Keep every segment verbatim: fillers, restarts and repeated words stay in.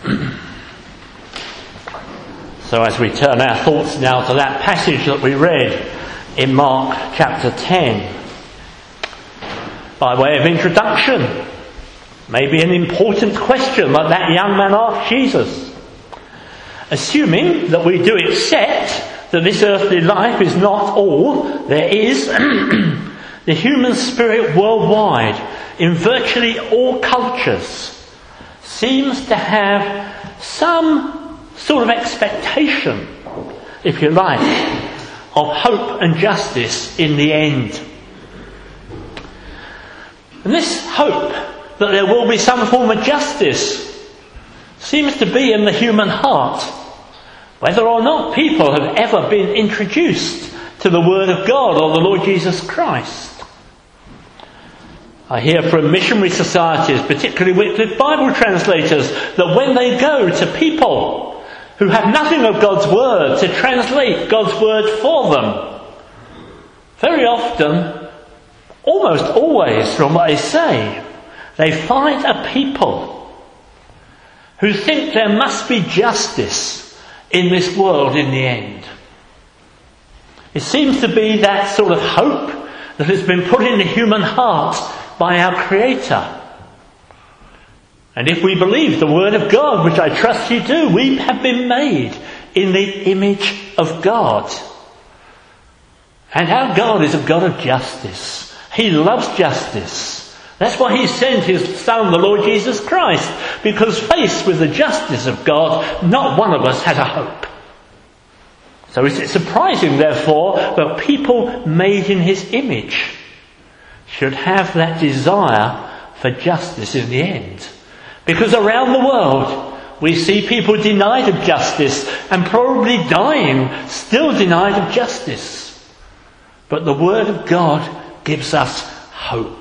So as we turn our thoughts now to that passage that we read in Mark chapter ten, by way of introduction, maybe an important question like that young man asked Jesus. Assuming that we do accept that this earthly life is not all there is, the human spirit worldwide, in virtually all cultures, seems to have some sort of expectation, if you like, of hope and justice in the end. And this hope that there will be some form of justice seems to be in the human heart, whether or not people have ever been introduced to the Word of God or the Lord Jesus Christ. I hear from missionary societies, particularly Wycliffe Bible translators, that when they go to people who have nothing of God's Word to translate God's Word for them, very often, almost always from what they say, they find a people who think there must be justice in this world in the end. It seems to be that sort of hope that has been put in the human heart by our Creator. And if we believe the Word of God, which I trust you do, we have been made in the image of God. And our God is a God of justice. He loves justice. That's why He sent His Son, the Lord Jesus Christ, because faced with the justice of God, not one of us has a hope. So is it surprising, therefore, that people made in His image should have that desire for justice in the end? Because around the world we see people denied of justice and probably dying, still denied of justice. But the Word of God gives us hope.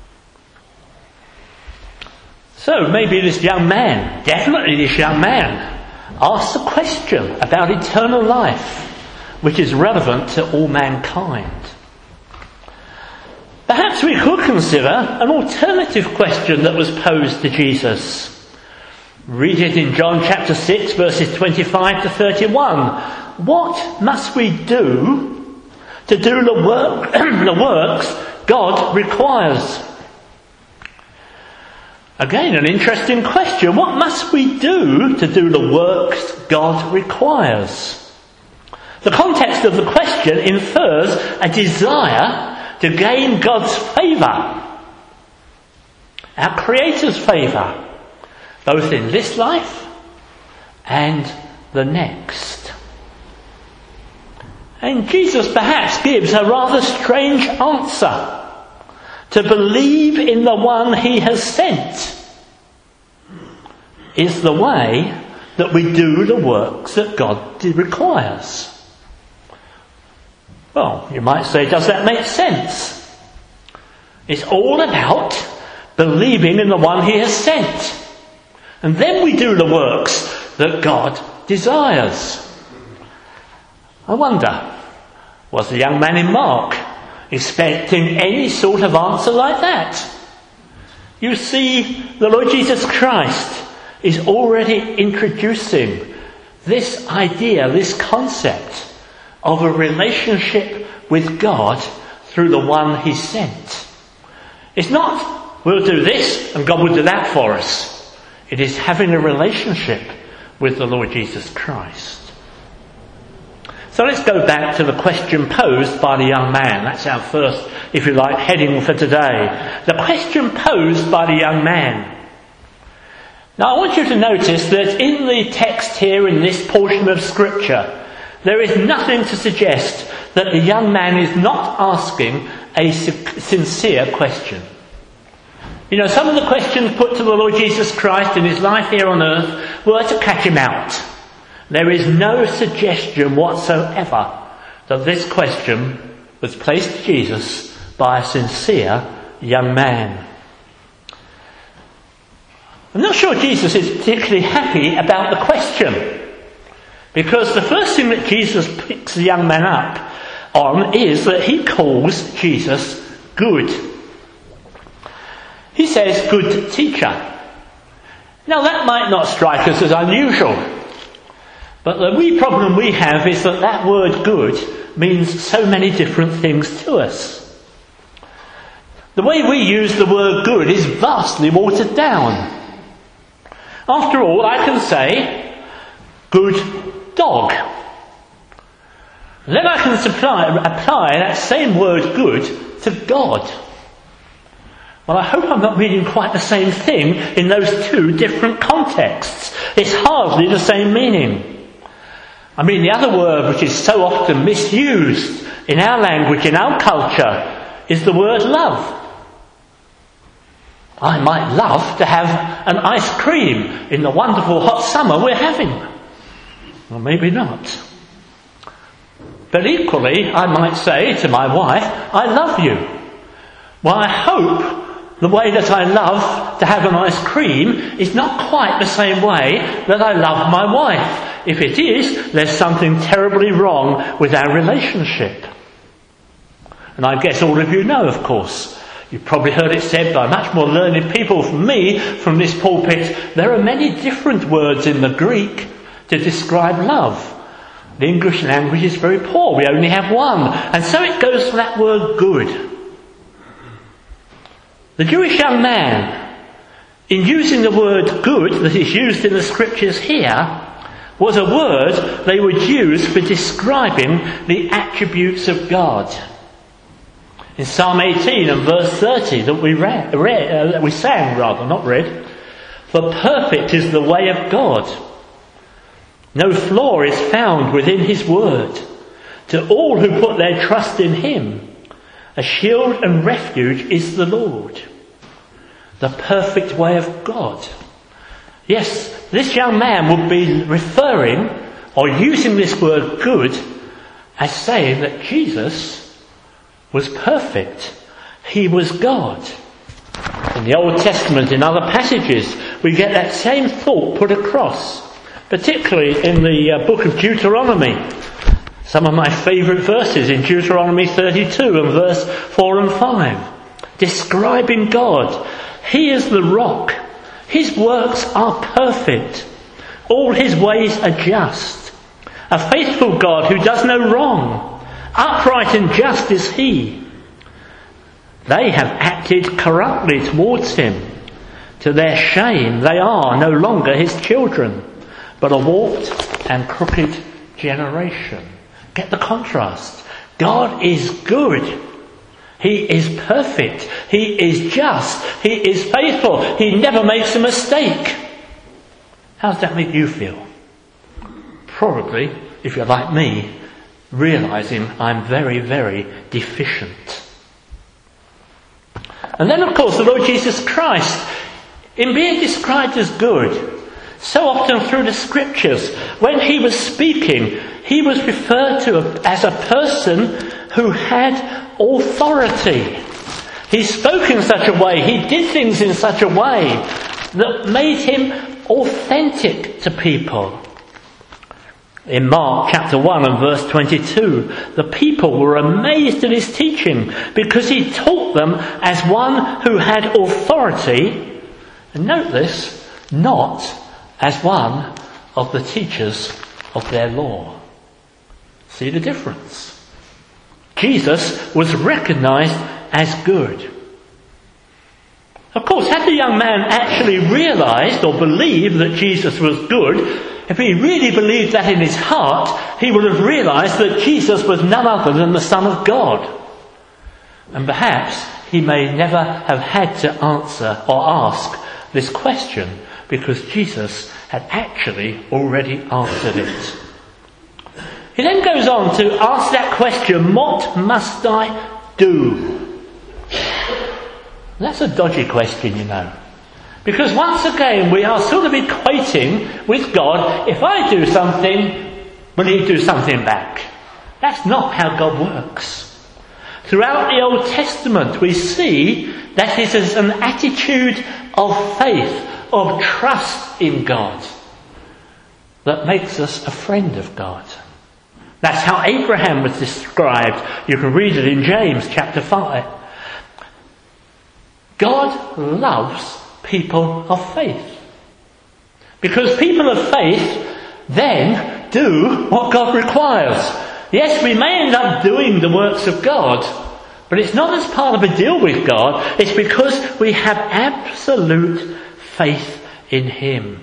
So maybe this young man, definitely this young man, asks a question about eternal life, which is relevant to all mankind. Perhaps we could consider an alternative question that was posed to Jesus. Read it in John chapter six, verses twenty-five to thirty-one. What must we do to do the work, the works God requires? Again, an interesting question. What must we do to do the works God requires? The context of the question infers a desire to gain God's favour, our Creator's favour, both in this life and the next. And Jesus perhaps gives a rather strange answer. To believe in the one He has sent is the way that we do the works that God requires. Well, you might say, does that make sense? It's all about believing in the one He has sent. And then we do the works that God desires. I wonder, was the young man in Mark expecting any sort of answer like that? You see, the Lord Jesus Christ is already introducing this idea, this concept of a relationship with God through the one He sent. It's not, we'll do this and God will do that for us. It is having a relationship with the Lord Jesus Christ. So let's go back to the question posed by the young man. That's our first, if you like, heading for today. The question posed by the young man. Now I want you to notice that in the text here, in this portion of Scripture, there is nothing to suggest that the young man is not asking a sincere question. You know, some of the questions put to the Lord Jesus Christ in His life here on earth were to catch Him out. There is no suggestion whatsoever that this question was placed to Jesus by a sincere young man. I'm not sure Jesus is particularly happy about the question, because the first thing that Jesus picks the young man up on is that he calls Jesus good. He says, "Good teacher." Now that might not strike us as unusual, but the wee problem we have is that that word good means so many different things to us. The way we use the word good is vastly watered down. After all, I can say, good dog. Then I can supply, apply that same word good to God. Well, I hope I'm not meaning quite the same thing in those two different contexts. It's hardly the same meaning. I mean, the other word which is so often misused in our language, in our culture, is the word love. I might love to have an ice cream in the wonderful hot summer we're having. Well, maybe not. But equally, I might say to my wife, I love you. Well, I hope the way that I love to have an ice cream is not quite the same way that I love my wife. If it is, there's something terribly wrong with our relationship. And I guess all of you know, of course, you've probably heard it said by much more learned people from me from this pulpit, there are many different words in the Greek to describe love. The English language is very poor. We only have one. And so it goes to that word good. The Jewish young man, in using the word good that is used in the scriptures here, was a word they would use for describing the attributes of God. In Psalm eighteen and verse thirty that we read, read uh, that we sang rather, not read, for perfect is the way of God. No flaw is found within his word. To all who put their trust in him, a shield and refuge is the Lord. The perfect way of God. Yes, this young man would be referring or using this word good as saying that Jesus was perfect. He was God. In the Old Testament, in other passages, we get that same thought put across, particularly in the uh, book of Deuteronomy. Some of my favourite verses in Deuteronomy thirty-two and verse four and five, describing God. He is the rock. His works are perfect. All his ways are just. A faithful God who does no wrong. Upright and just is he. They have acted corruptly towards him. To their shame, they are no longer his children, but a warped and crooked generation. Get the contrast. God is good. He is perfect. He is just. He is faithful. He never makes a mistake. How does that make you feel? Probably, if you're like me, realising I'm very, very deficient. And then, of course, the Lord Jesus Christ, in being described as good, so often through the scriptures, when he was speaking, he was referred to as a person who had authority. He spoke in such a way, he did things in such a way that made him authentic to people. In Mark chapter one and verse twenty-two, the people were amazed at his teaching because he taught them as one who had authority, and note this, not as one of the teachers of their law. See the difference? Jesus was recognised as good. Of course, had the young man actually realised or believed that Jesus was good, if he really believed that in his heart, he would have realised that Jesus was none other than the Son of God. And perhaps he may never have had to answer or ask this question because Jesus had actually already answered it. He then goes on to ask that question, what must I do? That's a dodgy question, you know. Because once again we are sort of equating with God, if I do something, will he do something back? That's not how God works. Throughout the Old Testament we see that it is an attitude of faith, of trust in God, that makes us a friend of God. That's how Abraham was described. You can read it in James chapter five. God loves people of faith. Because people of faith then do what God requires. Yes, we may end up doing the works of God, but it's not as part of a deal with God. It's because we have absolute faith in Him.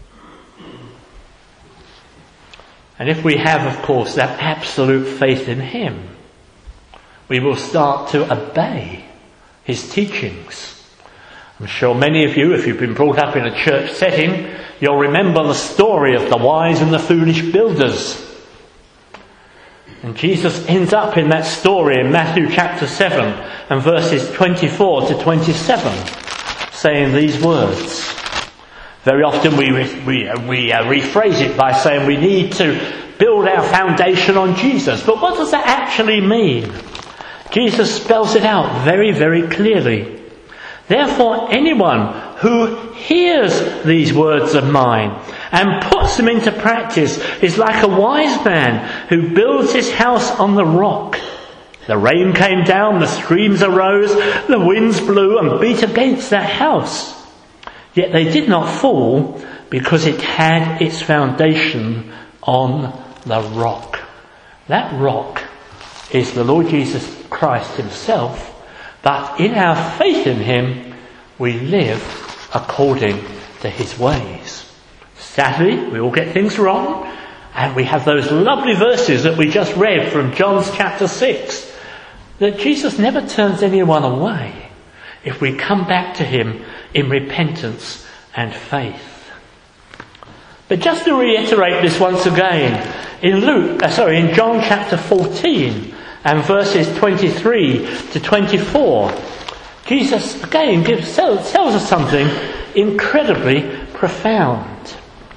And if we have, of course, that absolute faith in Him, we will start to obey His teachings. I'm sure many of you, if you've been brought up in a church setting, you'll remember the story of the wise and the foolish builders. And Jesus ends up in that story in Matthew chapter seven and verses twenty-four to twenty-seven, saying these words. Very often we we, we uh, rephrase it by saying we need to build our foundation on Jesus. But what does that actually mean? Jesus spells it out very, very clearly. Therefore, anyone who hears these words of mine and puts them into practice is like a wise man who builds his house on the rock. The rain came down, the streams arose, the winds blew and beat against that house. Yet they did not fall because it had its foundation on the rock. That rock is the Lord Jesus Christ Himself, but in our faith in Him, we live according to His ways. Sadly, we all get things wrong, and we have those lovely verses that we just read from John chapter six, that Jesus never turns anyone away if we come back to Him in repentance and faith. But just to reiterate this once again, in Luke, uh, sorry, in John chapter fourteen and verses twenty-three to twenty-four, Jesus again gives, tells us something incredibly profound.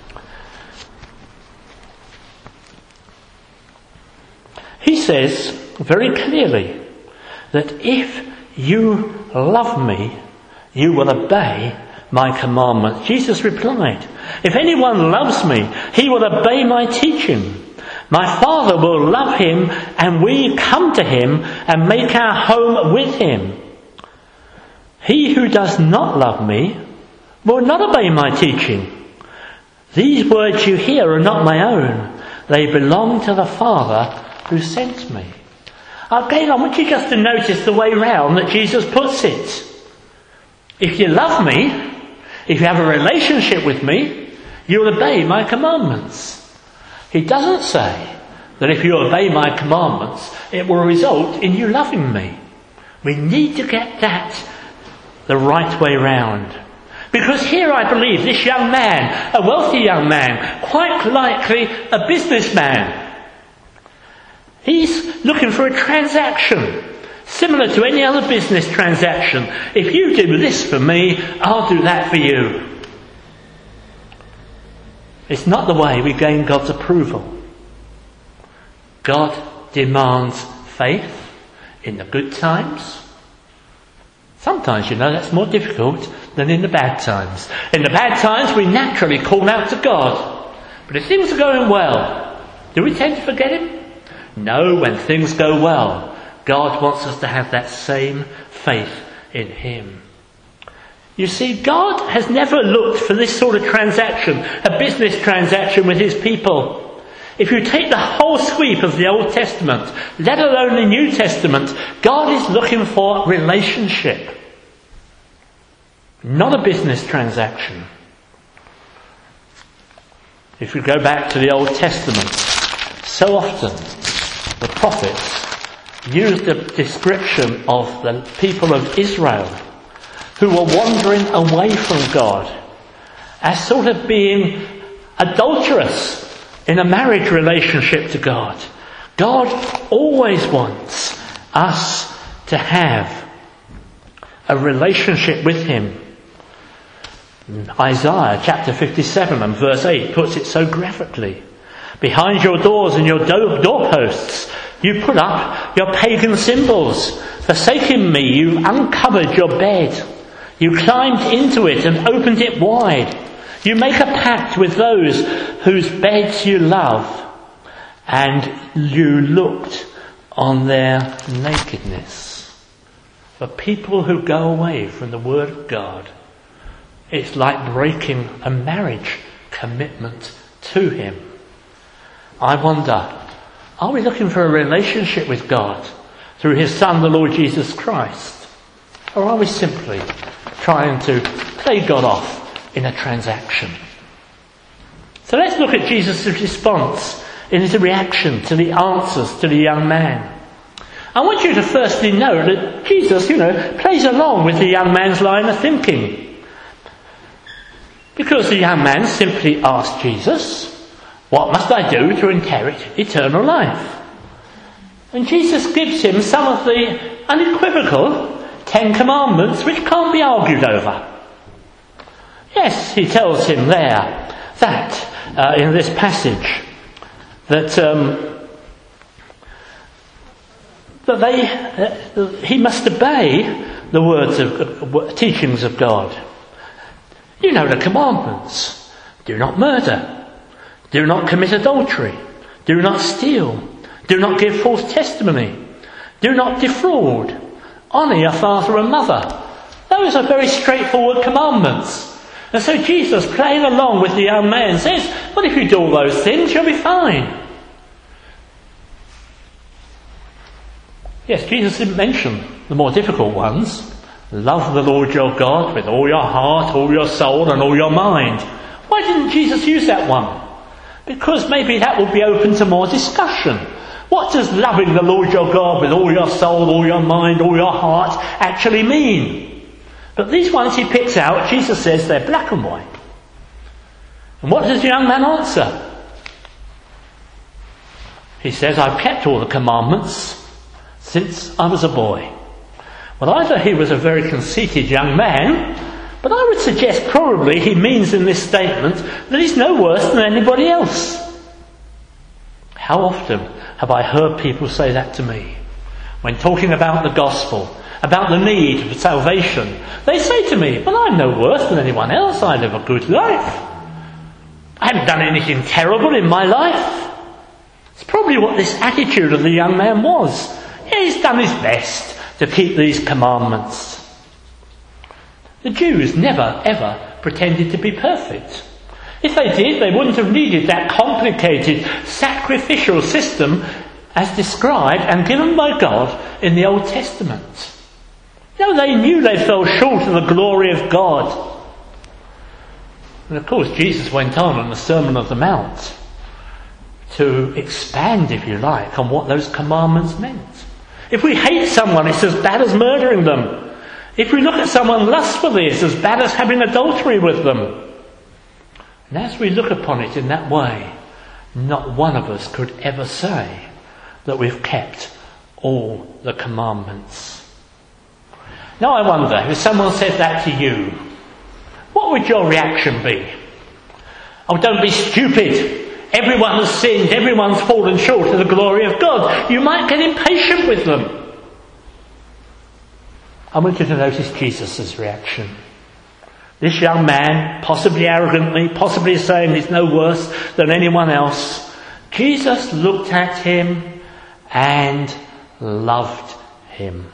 He says very clearly that if you love me, you will obey my commandments. Jesus replied, if anyone loves me, he will obey my teaching. My Father will love him, and we come to him and make our home with him. He who does not love me will not obey my teaching. These words you hear are not my own. They belong to the Father who sent me. Again, I want you just to notice the way round that Jesus puts it. If you love me, if you have a relationship with me, you'll obey my commandments. He doesn't say that if you obey my commandments, it will result in you loving me. We need to get that the right way round. Because here I believe this young man, a wealthy young man, quite likely a businessman, he's looking for a transaction, similar to any other business transaction. If you do this for me, I'll do that for you. It's not the way we gain God's approval. God demands faith in the good times. Sometimes, you know, that's more difficult than in the bad times. In the bad times, we naturally call out to God. But if things are going well, do we tend to forget Him? No, when things go well, God wants us to have that same faith in Him. You see, God has never looked for this sort of transaction, a business transaction with His people. If you take the whole sweep of the Old Testament, let alone the New Testament, God is looking for relationship, not a business transaction. If you go back to the Old Testament, so often the prophets used the description of the people of Israel who were wandering away from God as sort of being adulterous in a marriage relationship to God. God always wants us to have a relationship with Him. Isaiah chapter fifty-seven and verse eight puts it so graphically. Behind your doors and your do- doorposts you put up your pagan symbols. Forsaking me, you uncovered your bed. You climbed into it and opened it wide. You make a pact with those whose beds you love, and you looked on their nakedness. For people who go away from the Word of God, it's like breaking a marriage commitment to him. I wonder, are we looking for a relationship with God through his Son, the Lord Jesus Christ? Or are we simply trying to play God off in a transaction? So let's look at Jesus' response in his reaction to the answers to the young man. I want you to firstly know that Jesus, you know, plays along with the young man's line of thinking. Because the young man simply asked Jesus, "What must I do to inherit eternal life?" And Jesus gives him some of the unequivocal Ten Commandments which can't be argued over. Yes, he tells him there that, uh, in this passage, that um, that they uh, he must obey the words of uh, teachings of God. You know the commandments: do not murder, do not commit adultery, do not steal, do not give false testimony, do not defraud, honour your father and mother. Those are very straightforward commandments. And so Jesus, playing along with the young man, says, well, if you do all those things, you'll be fine. Yes, Jesus didn't mention the more difficult ones. Love the Lord your God with all your heart, all your soul and all your mind. Why didn't Jesus use that one? Because maybe that would be open to more discussion. What does loving the Lord your God with all your soul, all your mind, all your heart actually mean? But these ones he picks out, Jesus says they're black and white. And what does the young man answer? He says, I've kept all the commandments since I was a boy. Well, either he was a very conceited young man, but I would suggest probably he means in this statement that he's no worse than anybody else. How often have I heard people say that to me? When talking about the gospel, about the need for salvation, they say to me, well, I'm no worse than anyone else. I live a good life. I haven't done anything terrible in my life. It's probably what this attitude of the young man was. Yeah, he's done his best to keep these commandments. The Jews never, ever pretended to be perfect. If they did, they wouldn't have needed that complicated sacrificial system as described and given by God in the Old Testament. No, they knew they fell short of the glory of God. And of course, Jesus went on in the Sermon on the Mount to expand, if you like, on what those commandments meant. If we hate someone, it's as bad as murdering them. If we look at someone lustfully, it's as bad as having adultery with them. And as we look upon it in that way, not one of us could ever say that we've kept all the commandments. Now I wonder, if someone said that to you, what would your reaction be? Oh, don't be stupid. Everyone has sinned. Everyone's fallen short of the glory of God. You might get impatient with them. I want you to notice Jesus' reaction. This young man, possibly arrogantly, possibly saying he's no worse than anyone else, Jesus looked at him and loved him.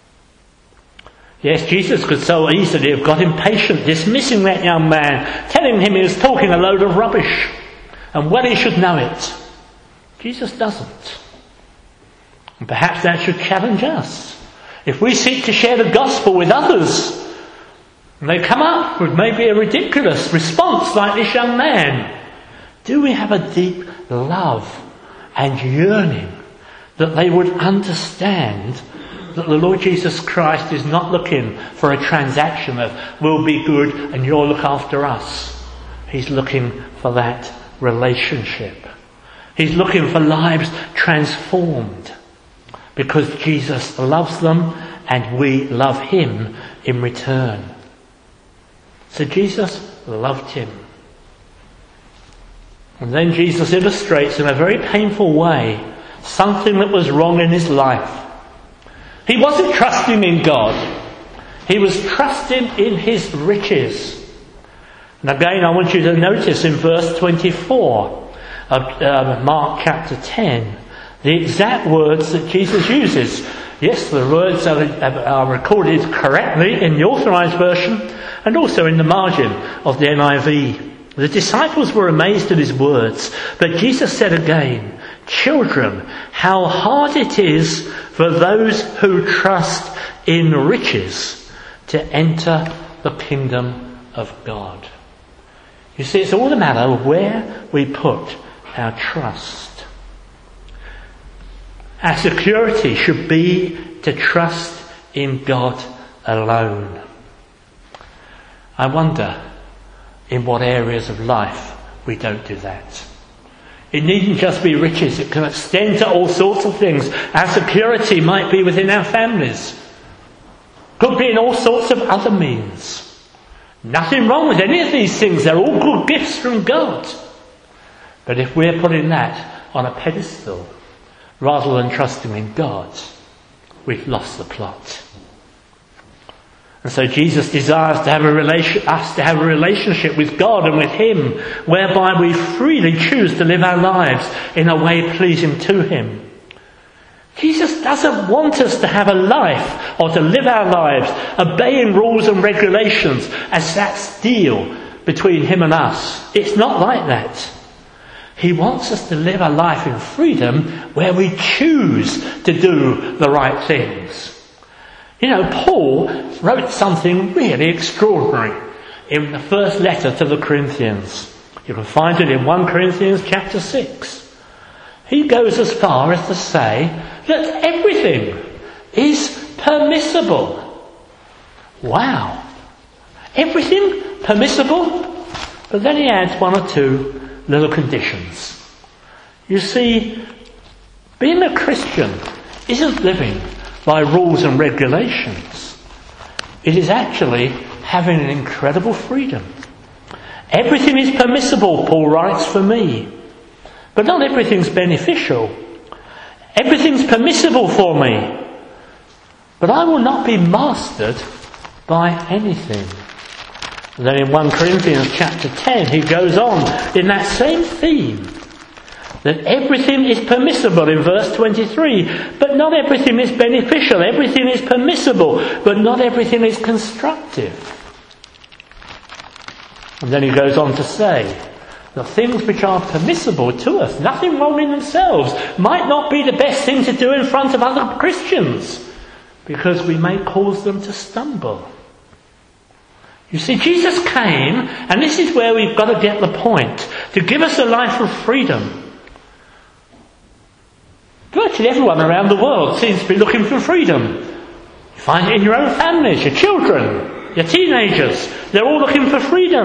Yes, Jesus could so easily have got impatient, dismissing that young man, telling him he was talking a load of rubbish, and well he should know it. Jesus doesn't. And perhaps that should challenge us. If we seek to share the gospel with others, and they come up with maybe a ridiculous response like this young man, do we have a deep love and yearning that they would understand that the Lord Jesus Christ is not looking for a transaction of we'll be good and you'll look after us. He's looking for that relationship. He's looking for lives transformed because Jesus loves them and we love him in return. So Jesus loved him. And then Jesus illustrates in a very painful way something that was wrong in his life. He wasn't trusting in God. He was trusting in his riches. And again, I want you to notice in verse twenty-four of uh, Mark chapter ten, the exact words that Jesus uses. Yes, the words are, are recorded correctly in the Authorised Version and also in the margin of the N I V The disciples were amazed at his words, but Jesus said again, "Children, how hard it is for those who trust in riches to enter the kingdom of God." You see, it's all a matter of where we put our trust. Our security should be to trust in God alone. I wonder in what areas of life we don't do that. It needn't just be riches, it can extend to all sorts of things. Our security might be within our families. Could be in all sorts of other means. Nothing wrong with any of these things, they're all good gifts from God. But if we're putting that on a pedestal rather than trusting in God, we've lost the plot. And so Jesus desires to have a relation, us to have a relationship with God and with Him, whereby we freely choose to live our lives in a way pleasing to Him. Jesus doesn't want us to have a life or to live our lives obeying rules and regulations as that deal between Him and us. It's not like that. He wants us to live a life in freedom where we choose to do the right things. You know, Paul wrote something really extraordinary in the first letter to the Corinthians. You can find it in First Corinthians chapter six. He goes as far as to say that everything is permissible. Wow. Everything permissible? But then he adds one or two little conditions. You see, being a Christian isn't living by rules and regulations. It is actually having an incredible freedom. Everything is permissible, Paul writes, for me. But not everything's beneficial. Everything's permissible for me. But I will not be mastered by anything. And then in First Corinthians chapter ten, he goes on in that same theme. That everything is permissible in verse twenty-three, but not everything is beneficial. Everything is permissible, but not everything is constructive. And then he goes on to say, the things which are permissible to us, nothing wrong in themselves, might not be the best thing to do in front of other Christians, because we may cause them to stumble. You see, Jesus came, and this is where we've got to get the point, to give us a life of freedom. Virtually everyone around the world seems to be looking for freedom. You find it in your own families, your children, your teenagers. They're all looking for freedom.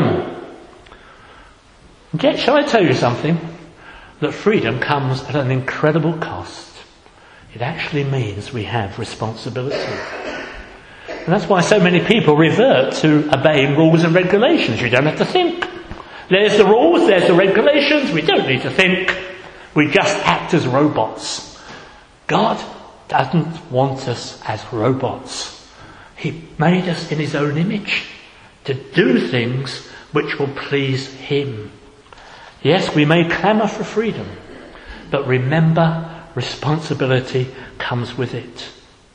And yet, shall I tell you something? That freedom comes at an incredible cost. It actually means we have responsibility. And that's why so many people revert to obeying rules and regulations. You don't have to think. There's the rules, there's the regulations. We don't need to think. We just act as robots. God doesn't want us as robots. He made us in His own image to do things which will please Him. Yes, we may clamour for freedom, but remember, responsibility comes with it.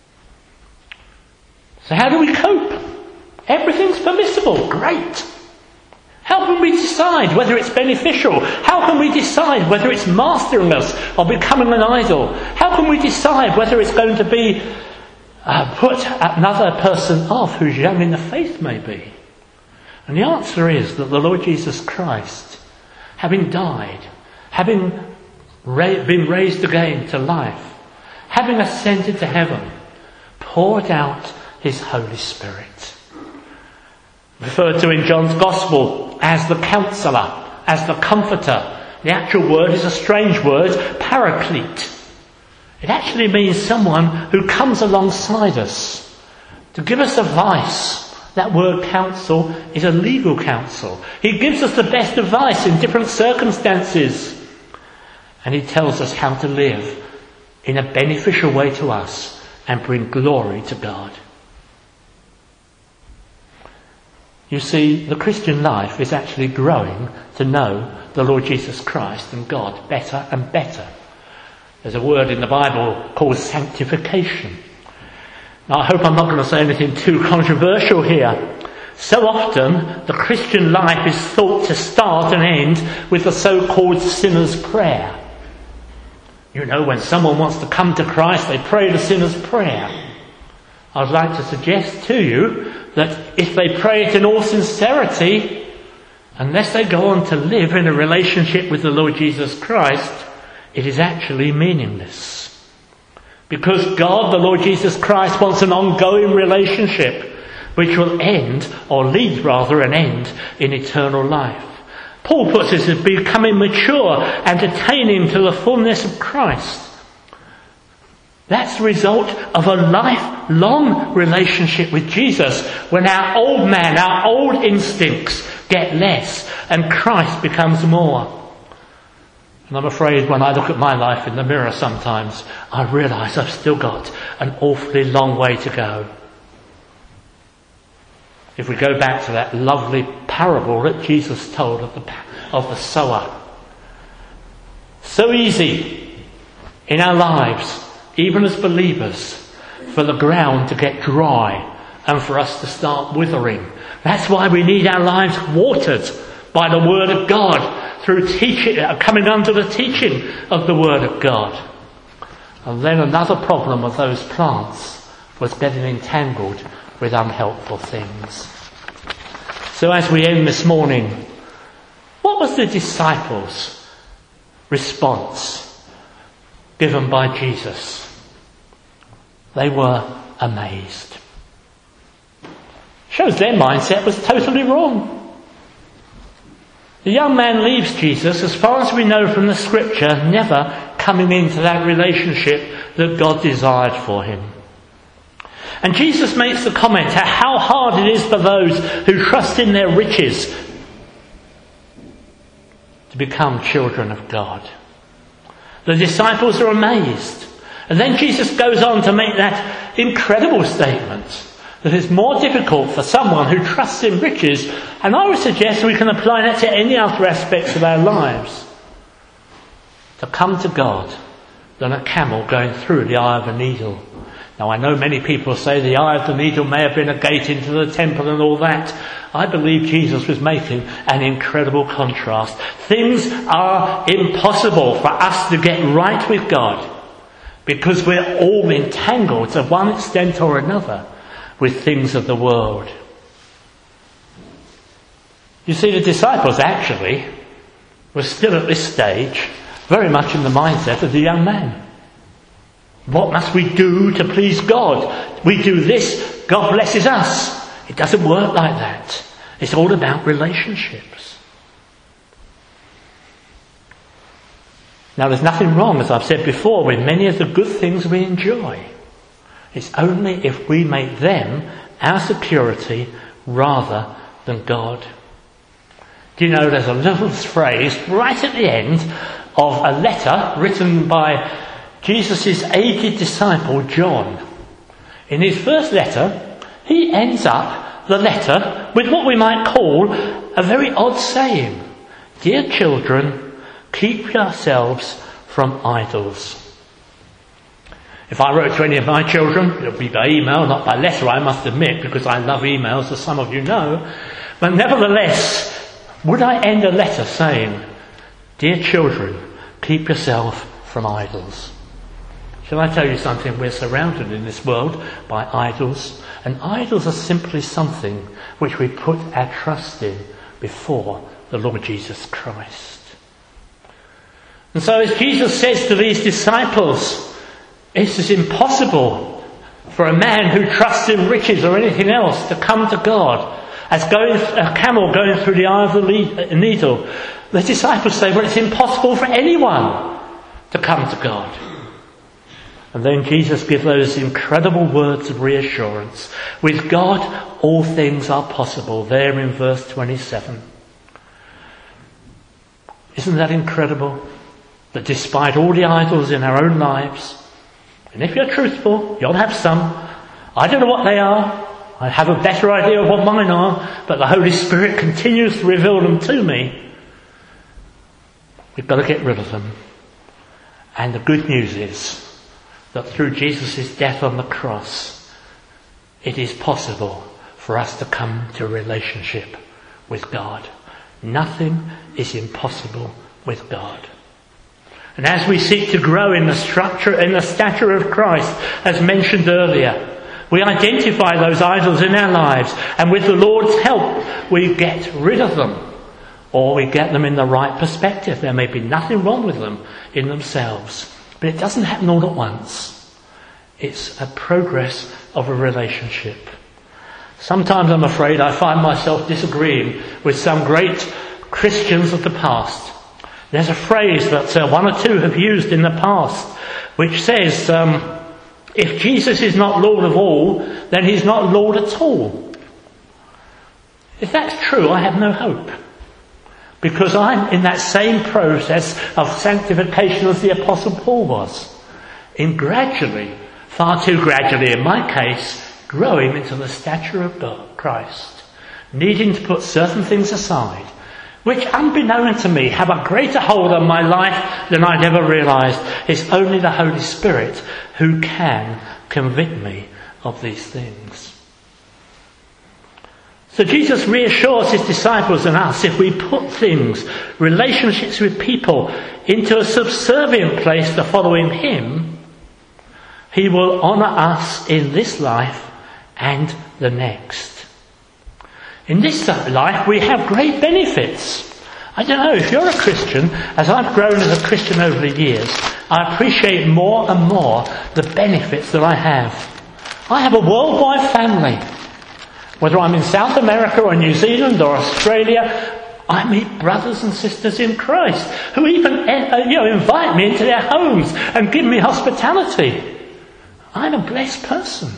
So how do we cope? Everything's permissible. Great. How can we decide whether it's beneficial? How can we decide whether it's mastering us or becoming an idol? How can we decide whether it's going to be uh, put another person off who's young in the faith maybe? And the answer is that the Lord Jesus Christ, having died, having ra- been raised again to life, having ascended to heaven, poured out His Holy Spirit. Referred to in John's Gospel as the Counsellor, as the Comforter. The actual word is a strange word, Paraclete. It actually means someone who comes alongside us to give us advice. That word counsel is a legal counsel. He gives us the best advice in different circumstances. And He tells us how to live in a beneficial way to us and bring glory to God. You see, the Christian life is actually growing to know the Lord Jesus Christ and God better and better. There's a word in the Bible called sanctification. Now, I hope I'm not going to say anything too controversial here. So often, the Christian life is thought to start and end with the so-called sinner's prayer. You know, when someone wants to come to Christ, they pray the sinner's prayer. I'd like to suggest to you that if they pray it in all sincerity, unless they go on to live in a relationship with the Lord Jesus Christ, it is actually meaningless. Because God, the Lord Jesus Christ, wants an ongoing relationship which will end, or lead rather an end, in eternal life. Paul puts it as becoming mature and attaining to the fullness of Christ. That's the result of a lifelong relationship with Jesus, when our old man, our old instincts get less and Christ becomes more. And I'm afraid when I look at my life in the mirror sometimes, I realise I've still got an awfully long way to go. If we go back to that lovely parable that Jesus told of the, of the sower. So easy in our lives, even as believers, for the ground to get dry and for us to start withering. That's why we need our lives watered by the Word of God, through teaching, coming under the teaching of the Word of God. And then another problem of those plants was getting entangled with unhelpful things. So as we end this morning, what was the disciples' response given by Jesus? They were amazed. Shows their mindset was totally wrong. The young man leaves Jesus, as far as we know from the scripture, never coming into that relationship that God desired for him. And Jesus makes the comment how hard it is for those who trust in their riches to become children of God. The disciples are amazed. And then Jesus goes on to make that incredible statement that it's more difficult for someone who trusts in riches, and I would suggest we can apply that to any other aspects of our lives, to come to God than a camel going through the eye of a needle. Now I know many people say the eye of the needle may have been a gate into the temple and all that. I believe Jesus was making an incredible contrast. Things are impossible for us to get right with God because we're all entangled to one extent or another with things of the world. You see, the disciples actually were still at this stage very much in the mindset of the young man. What must we do to please God? We do this, God blesses us. It doesn't work like that. It's all about relationships. Now there's nothing wrong, as I've said before, with many of the good things we enjoy. It's only if we make them our security rather than God. Do you know there's a little phrase right at the end of a letter written by Jesus' aged disciple John. In his first letter, he ends up the letter with what we might call a very odd saying. Dear children, keep yourselves from idols. If I wrote to any of my children, it would be by email, not by letter, I must admit, because I love emails, as some of you know. But nevertheless, would I end a letter saying, dear children, keep yourself from idols? Shall I tell you something? We're surrounded in this world by idols, and idols are simply something which we put our trust in before the Lord Jesus Christ. And so as Jesus says to these disciples, it is impossible for a man who trusts in riches or anything else to come to God as going a camel going through the eye of the needle. The disciples say, well, it's impossible for anyone to come to God. And then Jesus gives those incredible words of reassurance. With God, all things are possible. There in verse twenty-seven. Isn't that incredible? That despite all the idols in our own lives, and if you're truthful, you'll have some. I don't know what they are. I have a better idea of what mine are, but the Holy Spirit continues to reveal them to me. We've got to get rid of them. And the good news is that through Jesus' death on the cross, it is possible for for us to come to a relationship with God. Nothing is impossible with God. And as we seek to grow in the structure, in the stature of Christ, as mentioned earlier, we identify those idols in our lives, and with the Lord's help, we get rid of them, or we get them in the right perspective. There may be nothing wrong with them in themselves, but it doesn't happen all at once. It's a progress of a relationship. Sometimes I'm afraid I find myself disagreeing with some great Christians of the past. There's a phrase that uh, one or two have used in the past, which says, um, if Jesus is not Lord of all, then he's not Lord at all. If that's true, I have no hope. Because I'm in that same process of sanctification as the Apostle Paul was. In gradually, far too gradually in my case, growing into the stature of God, Christ. Needing to put certain things aside, which unbeknown to me have a greater hold on my life than I'd ever realised. It's only the Holy Spirit who can convict me of these things. So Jesus reassures his disciples and us, if we put things, relationships with people, into a subservient place to following him, he will honour us in this life and the next. In this life we have great benefits. I don't know, if you're a Christian, as I've grown as a Christian over the years, I appreciate more and more the benefits that I have. I have a worldwide family. Whether I'm in South America or New Zealand or Australia, I meet brothers and sisters in Christ who even you know, invite me into their homes and give me hospitality. I'm a blessed person.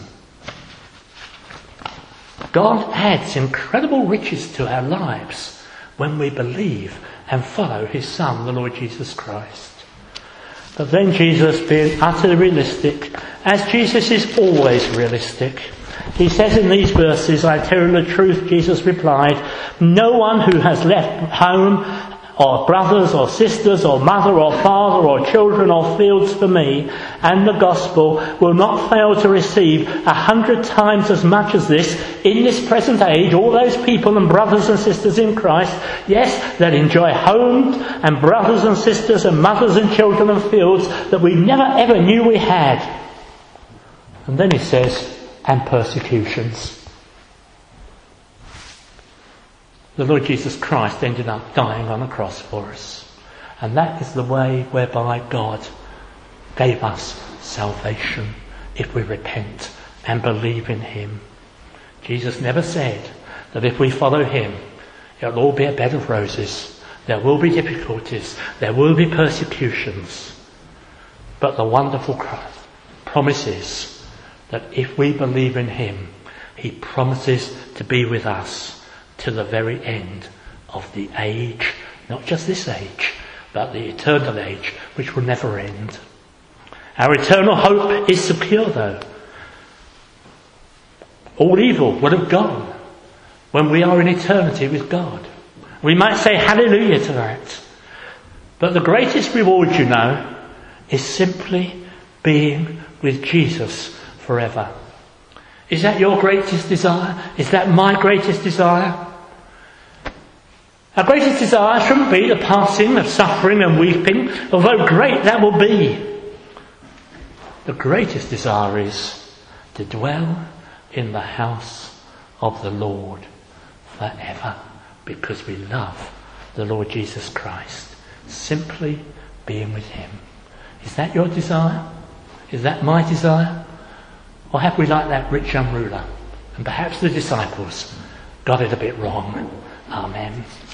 God adds incredible riches to our lives when we believe and follow his Son, the Lord Jesus Christ. But then Jesus, being utterly realistic, as Jesus is always realistic, he says in these verses, I tell you the truth, Jesus replied, no one who has left home or brothers or sisters or mother or father or children or fields for me and the gospel will not fail to receive a hundred times as much as this in this present age. All those people and brothers and sisters in Christ, yes, that enjoy homes and brothers and sisters and mothers and children and fields that we never ever knew we had. And then he says, and persecutions. The Lord Jesus Christ ended up dying on a cross for us. And that is the way whereby God gave us salvation if we repent and believe in him. Jesus never said that if we follow him, it'll all be a bed of roses. There will be difficulties. There will be persecutions. But the wonderful promise is that if we believe in him, he promises to be with us to the very end of the age, not just this age, but the eternal age, which will never end. Our eternal hope is secure though. All evil would have gone when we are in eternity with God. We might say hallelujah to that. But the greatest reward, you know, is simply being with Jesus forever. Is that your greatest desire? Is that my greatest desire? Our greatest desire shouldn't be the passing of suffering and weeping, although great that will be. The greatest desire is to dwell in the house of the Lord forever, because we love the Lord Jesus Christ. Simply being with him. Is that your desire? Is that my desire? Or have we, like that rich young ruler, and perhaps the disciples, got it a bit wrong? Amen.